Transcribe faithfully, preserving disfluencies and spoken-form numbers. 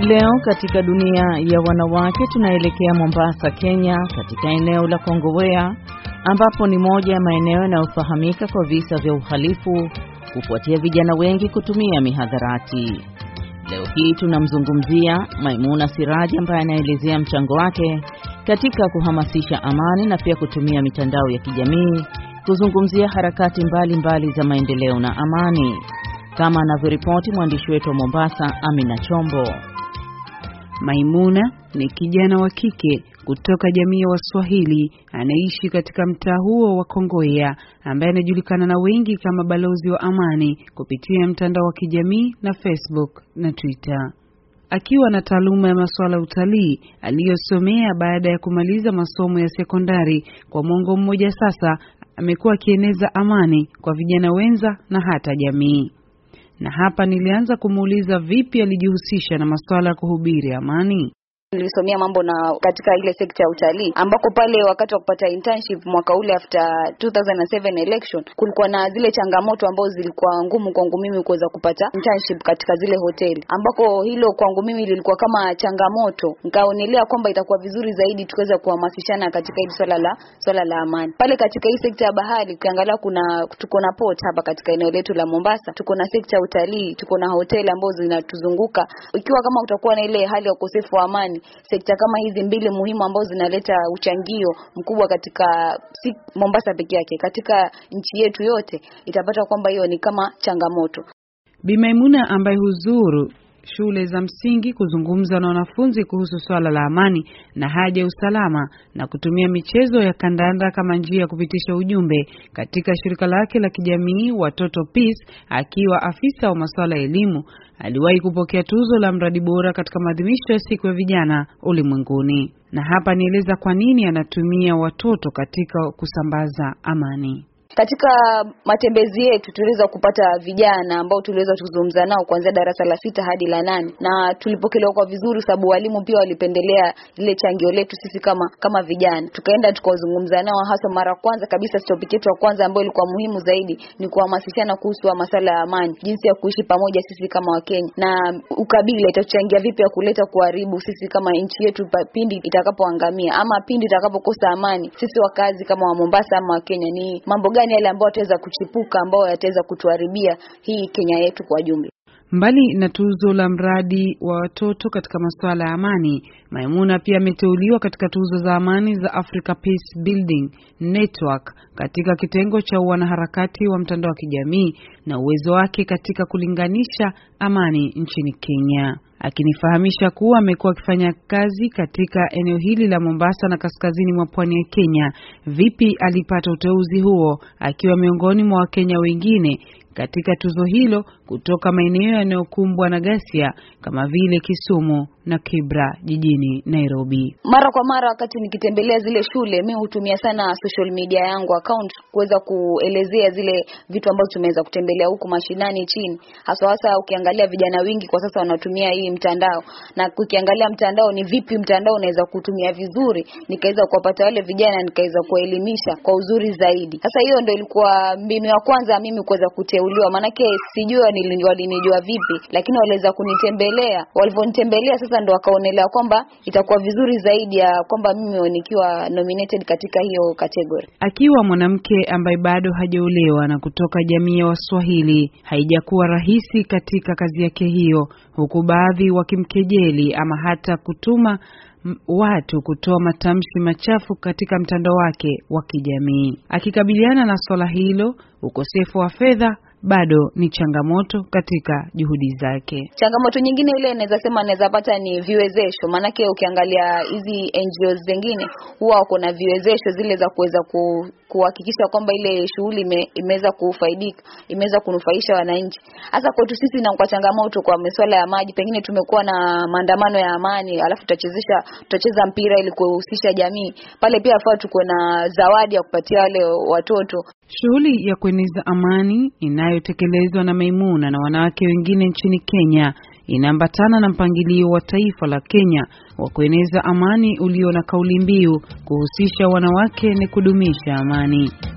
Leo katika dunia ya wanawake tunaelekea Mombasa, Kenya, katika eneo la Kongowea ambapo ni moja ya maeneo yanayofahamika kwa visa vya uhalifu kufuatia vijana wengi kutumia mihadharati. Leo hii tunamzungumzia Maimuna Siraji ambaye anaelezea mchango wake katika kuhamasisha amani na pia kutumia mitandao ya kijamii kuzungumzia harakati mbalimbali mbali za maendeleo na amani. Kama anavyoripoti mwandishi wetu wa Mombasa, Amina Chombo. Maimuna ni kijana wa kike kutoka jamii ya Waswahili anaishi katika mtaa huo wa Kongowea, ambaye anajulikana na wengi kama balozi wa amani kupitia mtandao wa kijamii na Facebook na Twitter. Akiwa na taaluma ya masuala ya utalii aliyosomea baada ya kumaliza masomo ya sekondari, kwa mwongo mmoja sasa amekuwa akieneza amani kwa vijana wenza na hata jamii. Na hapa nilianza kumuuliza vipi alijihusisha na masuala ya kuhubiri amani. Nilisomea mambo na katika ile sekta ya utalii, ambako pale wakati wa kupata internship mwaka ule after two thousand seven election kulikuwa na zile changamoto ambazo zilikuwa ngumu kwangu mimi kuweza kupata internship katika zile hoteli, ambako hilo kwangu mimi lilikuwa kama changamoto. Nikaonelea kwamba itakuwa vizuri zaidi tukaweza kuhamasishana katika hili swala la swala la amani. Pale katika hii sekta ya bahari ukiangalia kuna tuko na port hapa katika eneo letu la Mombasa, tuko na sekta ya utalii, tuko na hoteli ambazo zinatuzunguka. Ikiwa kama utakuwa na ile hali ya ukosefu wa amani, sekta kama hizi mbili muhimu ambazo zinaleta uchangio mkubwa katika si Mombasa pekee yake, katika nchi yetu yote, itapata kwamba hiyo ni kama changamoto. Bi Maimuna ambaye huzuru shule za msingi kuzungumza na wanafunzi kuhusu swala la amani na haja ya usalama na kutumia michezo ya kandanda kama njia ya kupitisha ujumbe katika shirika lake la kijamii Watoto Peace, akiwa afisa wa masuala ya elimu, aliwahi kupokea tuzo la mradi bora katika maadhimisho ya siku ya vijana ulimwenguni. Na hapa nieleza kwa nini anatumia watoto katika kusambaza amani. Katika matembezi yetu tuliweza kupata vijana ambao tuliweza kuzungumza nao kuanzia darasa la sita hadi la nane, na tulipokelewa kwa vizuri sababu walimu pia walipendelea ile changio letu sisi kama kama vijana. Tukaenda tukazungumza nao, hasa mara kwanza kabisa topic yetu ya kwanza ambayo ilikuwa muhimu zaidi ni kuhamasishana kuhusu masuala ya amani, jinsi ya kuishi pamoja sisi kama Wakenya, na ukabila itachangia vipi ya kuleta kuharibu sisi kama nchi yetu pindi itakapoangamia ama pindi itakapokosa amani. Sisi wakazi kama wa Mombasa ama Wakenya, ni mambo gani yale ambao wataweza kuchipuka ambao yataweza kutuharibia hii Kenya yetu kwa jumla. Mbali na tuzo la mradi wa watoto katika masuala ya amani, Maimuna pia ameteuliwa katika tuzo za amani za Africa Peace Building Network katika kitengo cha wanaharakati wa mtandao wa kijamii na uwezo wake katika kulinganisha amani nchini Kenya, akinifahamisha kuwa amekuwa akifanya kazi katika eneo hili la Mombasa na kaskazini mwa pwani ya Kenya. Vipi alipata uteuzi huo akiwa miongoni mwa Wakenya wengine katika tuzo hilo kutoka maeneo yanayokumbwa na ghasia kama vile Kisumu na Kibra jijini Nairobi. Mara kwa mara wakati nikitembelea zile shule, mimi hutumia sana social media yangu account kuweza kuelezea zile vitu ambazo tumeweza kutembelea huku mashinani chini. Hasa hasa ukiangalia vijana wengi kwa sasa wanatumia hii mtandao, na ukiangalia mtandao ni vipi mtandao unaweza kutumia vizuri, nikaweza kuwapata wale vijana, nikaweza kuelimisha kwa uzuri zaidi. Sasa hiyo ndio ilikuwa mbinu ya kwanza mimi kuweza kuteuliwa, manake sijua walinijua vipi, lakini waliweza kunitembelea. Walivyonitembelea sasa ndo wakaonelea kwamba itakuwa vizuri zaidi ya kwamba mimi nikiwa nominated katika hiyo category. Akiwa mwanamke ambaye bado hajaolewa na kutoka jamii ya Waswahili, haijakuwa rahisi katika kazi yake hiyo, huku baadhi wakimkejeli ama hata kutuma watu kutoa matamshi machafu katika mtandao wake wa kijamii. Akikabiliana na swala hilo, ukosefu wa fedha bado ni changamoto katika juhudi zake. Changamoto nyingine ile naweza sema naweza pata ni viwezesho, manake ukiangalia hizi N G Os zingine huwa wako na viwezesho zile za kuweza ku, kuhakikisha kwamba ile shughuli ime, imeweza kufaidika, imeweza kunufaisha wananchi. Hasa kwetu sisi na kwa changamoto kwa masuala ya maji, pengine tumekuwa na maandamano ya amani, alafu tutachezesha tutacheza mpira ili kuhusisha jamii. Pale pia afaa tuko na zawadi ya kupatia wale watoto. Shughuli ya kueneza amani inayotekelezwa na Maimuna na wanawake wengine nchini Kenya inaambatana na mpangilio wa taifa la Kenya wa kueneza amani ulio na kauli mbiu kuhusisha wanawake ni kudumisha amani.